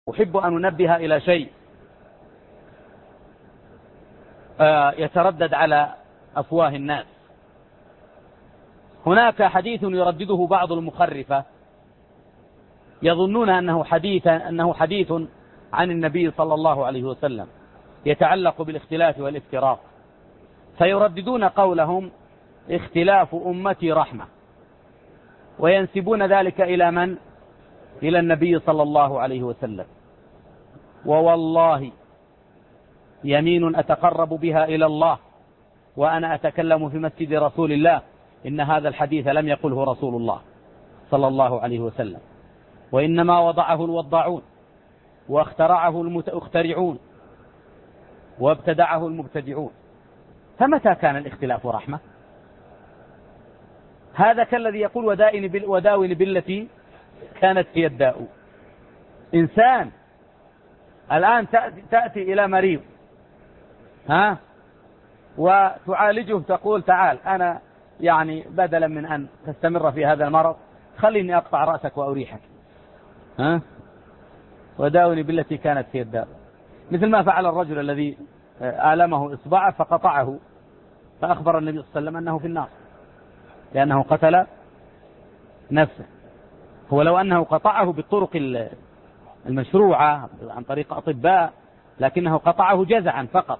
أحب أن أنبه إلى شيء يتردد على أفواه الناس. هناك حديث يردده بعض المخرفة يظنون أنه حديث عن النبي صلى الله عليه وسلم يتعلق بالاختلاف والافتراق، فيرددون قولهم اختلاف أمتي رحمة، وينسبون ذلك إلى من؟ إلى النبي صلى الله عليه وسلم. ووالله يمين أتقرب بها إلى الله وأنا أتكلم في مسجد رسول الله إن هذا الحديث لم يقله رسول الله صلى الله عليه وسلم، وإنما وضعه الوضاعون واخترعه المخترعون وابتدعه المبتدعون. فمتى كان الاختلاف رحمة؟ هذا كالذي يقول وداون بالتي كانت هي الداء. إنسان الآن تأتي إلى مريض وتعالجه، تقول تعال أنا يعني بدلا من أن تستمر في هذا المرض خليني أقطع رأسك وأريحك، وداوني بالتي كانت هي الداء. مثل ما فعل الرجل الذي آلمه إصبعه فقطعه، فأخبر النبي صلى الله عليه وسلم أنه في النار لأنه قتل نفسه. هو لو أنه قطعه بالطرق المشروعة عن طريق أطباء، لكنه قطعه جزعا فقط،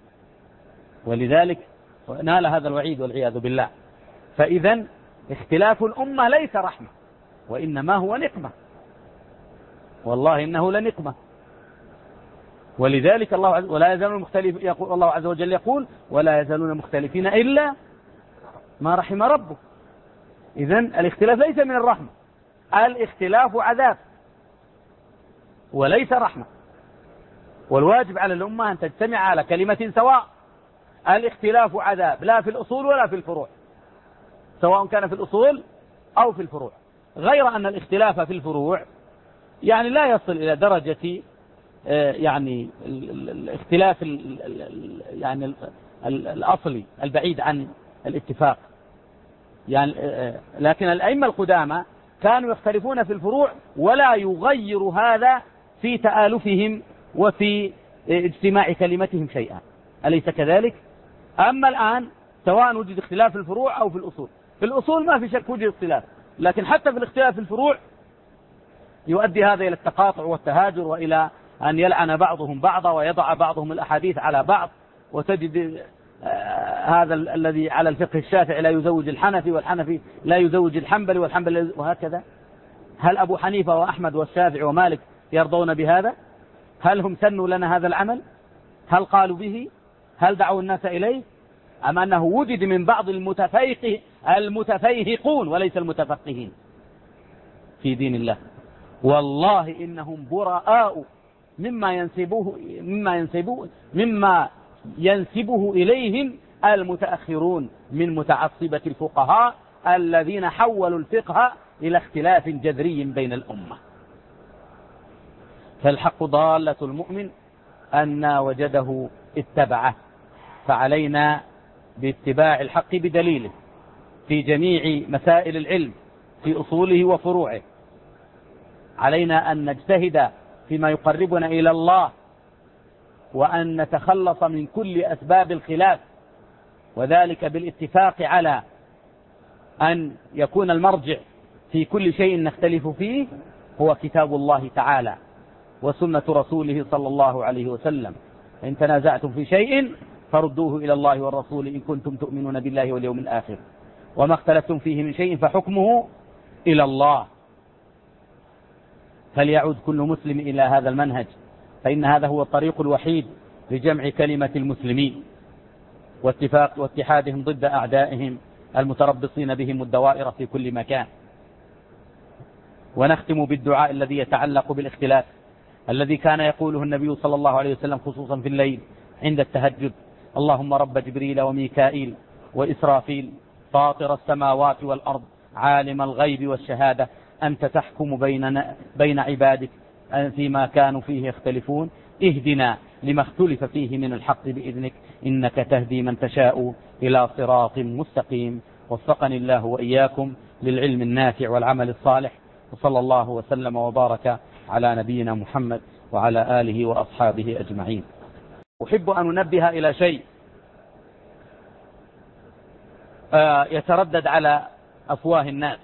ولذلك نال هذا الوعيد والعياذ بالله. فإذا اختلاف الأمة ليس رحمة، وإنما هو نقمة، والله إنه لنقمة. ولذلك ولا يزالون مختلف، يقول الله عز وجل يقول ولا يزالون مختلفين إلا ما رحم ربه. إذن الاختلاف ليس من الرحمة، الاختلاف عذاب وليس رحمة. والواجب على الأمة أن تجتمع على كلمة سواء. الاختلاف عذاب لا في الأصول ولا في الفروع، سواء كان في الأصول أو في الفروع، غير أن الاختلاف في الفروع يعني لا يصل إلى درجة يعني الاختلاف يعني الأصلي البعيد عن الاتفاق يعني. لكن الأئمة القدامى كانوا يختلفون في الفروع ولا يغير هذا في تآلفهم وفي اجتماع كلمتهم شيئا، أليس كذلك؟ أما الآن سواء وجد اختلاف في الفروع أو في الأصول، في الأصول ما في شك وجد اختلاف، لكن حتى في الاختلاف في الفروع يؤدي هذا إلى التقاطع والتهاجر، وإلى أن يلعن بعضهم بعضا ويضع بعضهم الأحاديث على بعض. وتجد هذا الذي على الفقه الشافعي لا يزوج الحنفي، والحنفي لا يزوج الحنبلي، والحنبلي وهكذا. هل أبو حنيفة وأحمد والشافعي ومالك يرضون بهذا؟ هل هم سنوا لنا هذا العمل؟ هل قالوا به؟ هل دعوا الناس إليه؟ أم أنه وجد من بعض المتفيهقون وليس المتفقهين في دين الله؟ والله إنهم براء مما ينسبه إليهم المتأخرون من متعصبة الفقهاء الذين حولوا الفقه إلى اختلاف جذري بين الأمة. فالحق ضالة المؤمن أن وجده اتبعه، فعلينا باتباع الحق بدليله في جميع مسائل العلم في أصوله وفروعه. علينا أن نجتهد فيما يقربنا إلى الله، وأن نتخلص من كل أسباب الخلاف، وذلك بالاتفاق على أن يكون المرجع في كل شيء نختلف فيه هو كتاب الله تعالى وسنة رسوله صلى الله عليه وسلم. إن تنازعتم في شيء فردوه إلى الله والرسول إن كنتم تؤمنون بالله واليوم الآخر، وما اختلفتم فيه من شيء فحكمه إلى الله. فليعود كل مسلم إلى هذا المنهج، فإن هذا هو الطريق الوحيد لجمع كلمة المسلمين واتحادهم ضد أعدائهم المتربصين بهم الدوائر في كل مكان. ونختم بالدعاء الذي يتعلق بالاختلاف الذي كان يقوله النبي صلى الله عليه وسلم خصوصا في الليل عند التهجد: اللهم رب جبريل وميكائيل وإسرافيل فاطر السماوات والأرض عالم الغيب والشهادة أنت تحكم بين عبادك فيما كانوا فيه يختلفون اهدنا لما اختلف فيه من الحق بإذنك إنك تهدي من تشاء إلى صراط مستقيم. وفقني الله وإياكم للعلم النافع والعمل الصالح، وصلى الله وسلم وبارك على نبينا محمد وعلى آله وأصحابه أجمعين. أحب أن أنبه إلى شيء يتردد على أفواه الناس.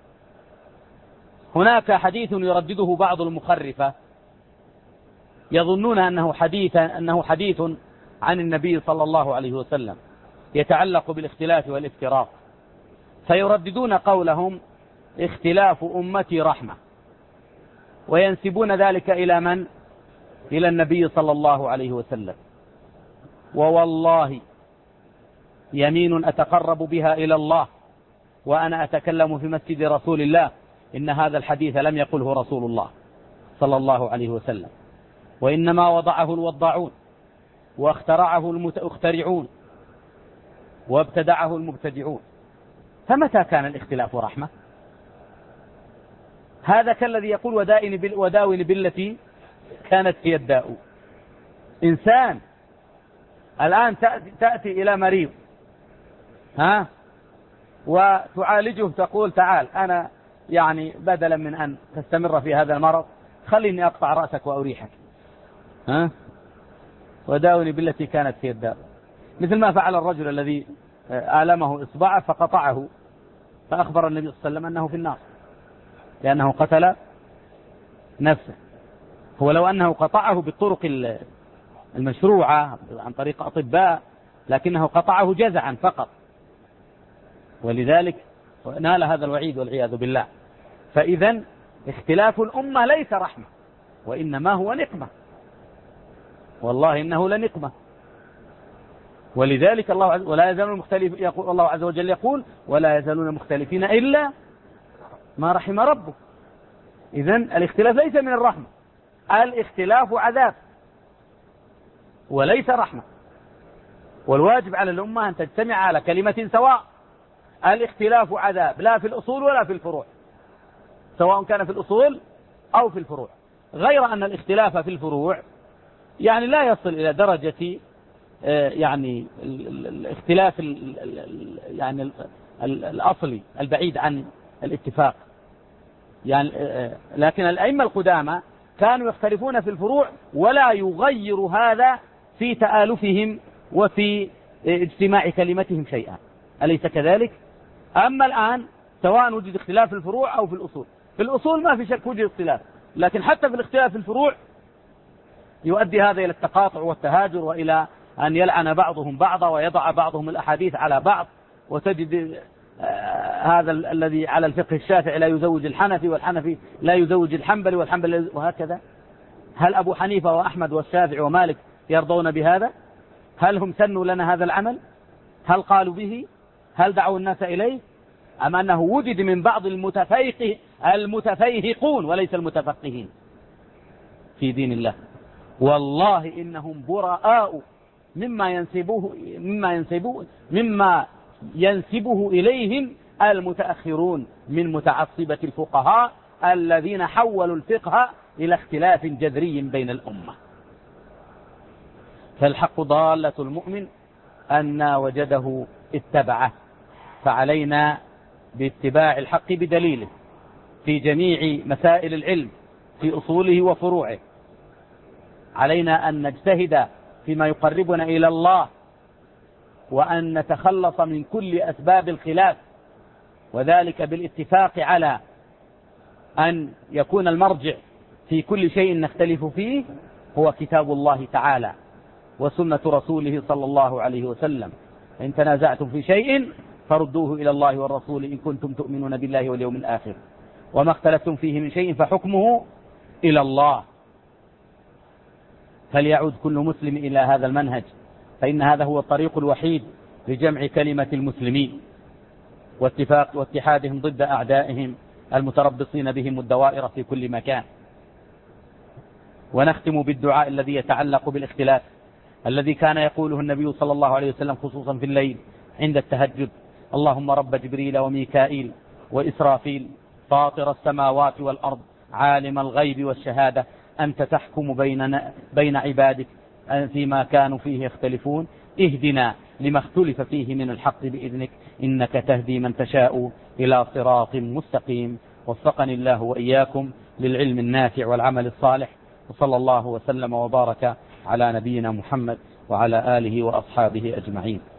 هناك حديث يردده بعض المخرفة يظنون أنه حديث عن النبي صلى الله عليه وسلم يتعلق بالاختلاف والافتراق، فيرددون قولهم اختلاف أمتي رحمة، وينسبون ذلك إلى من؟ إلى النبي صلى الله عليه وسلم. ووالله يمين أتقرب بها إلى الله وأنا أتكلم في مسجد رسول الله إن هذا الحديث لم يقله رسول الله صلى الله عليه وسلم، وإنما وضعه الوضاعون واخترعه المخترعون وابتدعه المبتدعون. فمتى كان الاختلاف رحمة؟ هذا كالذي يقول وداون بالتي كانت هي الداء. إنسان الآن تأتي إلى مريض وتعالجه، تقول تعال أنا يعني بدلا من أن تستمر في هذا المرض خليني أقطع رأسك وأريحك، وداوني بالتي كانت هي الداء. مثل ما فعل الرجل الذي آلمه إصبعه فقطعه، فأخبر النبي صلى الله عليه وسلم أنه في النار لأنه قتل نفسه. هو لو أنه قطعه بالطرق المشروعة عن طريق أطباء، لكنه قطعه جزعا فقط، ولذلك نال هذا الوعيد والعياذ بالله. فإذا اختلاف الأمة ليس رحمة، وإنما هو نقمة، والله إنه لنقمة. ولذلك ولا يزالون مختلف، يقول الله عز وجل يقول ولا يزالون مختلفين إلا ما رحم ربك. إذن الاختلاف ليس من الرحمة، الاختلاف عذاب وليس رحمة. والواجب على الأمة أن تجتمع على كلمة سواء. الاختلاف عذاب لا في الأصول ولا في الفروع، سواء كان في الأصول أو في الفروع، غير أن الاختلاف في الفروع يعني لا يصل إلى درجة يعني الاختلاف يعني الأصلي البعيد عن الاتفاق يعني. لكن الأئمة القدامى كانوا يختلفون في الفروع ولا يغير هذا في تآلفهم وفي اجتماع كلمتهم شيئا، أليس كذلك؟ أما الآن سواء وجد اختلاف في الفروع أو في الأصول، في الأصول ما في شك وجد اختلاف، لكن حتى في الاختلاف في الفروع يؤدي هذا إلى التقاطع والتهاجر، وإلى أن يلعن بعضهم بعضا ويضع بعضهم الأحاديث على بعض. وتجد هذا الذي على الفقه الشافعي لا يزوج الحنفي، والحنفي لا يزوج الحنبلي، والحنبلي، وهكذا. هل أبو حنيفة وأحمد والشافعي ومالك يرضون بهذا؟ هل هم سنوا لنا هذا العمل؟ هل قالوا به؟ هل دعوا الناس إليه؟ أم أنه وجد من بعض المتفيهقون وليس المتفقهين في دين الله؟ والله إنهم براء مما ينسبه إليهم المتأخرون من متعصبة الفقهاء الذين حولوا الفقه إلى اختلاف جذري بين الأمة. فالحق ضالة المؤمن أن وجده اتبعه، فعلينا باتباع الحق بدليله في جميع مسائل العلم في أصوله وفروعه. علينا أن نجتهد فيما يقربنا إلى الله، وأن نتخلص من كل أسباب الخلاف، وذلك بالاتفاق على أن يكون المرجع في كل شيء نختلف فيه هو كتاب الله تعالى وسنة رسوله صلى الله عليه وسلم. إن تنازعتم في شيء فردوه إلى الله والرسول إن كنتم تؤمنون بالله واليوم الآخر، وما اختلفتم فيه من شيء فحكمه إلى الله. فليعود كل مسلم إلى هذا المنهج، فإن هذا هو الطريق الوحيد لجمع كلمة المسلمين واتحادهم ضد أعدائهم المتربصين بهم الدوائر في كل مكان. ونختم بالدعاء الذي يتعلق بالاختلاف الذي كان يقوله النبي صلى الله عليه وسلم خصوصا في الليل عند التهجد: اللهم رب جبريل وميكائيل وإسرافيل فاطر السماوات والأرض عالم الغيب والشهادة أنت تحكم بين عبادك فيما كانوا فيه يختلفون اهدنا لما اختلف فيه من الحق بإذنك إنك تهدي من تشاء إلى صراط مستقيم. وفقني الله وإياكم للعلم النافع والعمل الصالح. وصلى الله وسلم وبارك على نبينا محمد وعلى آله وأصحابه أجمعين.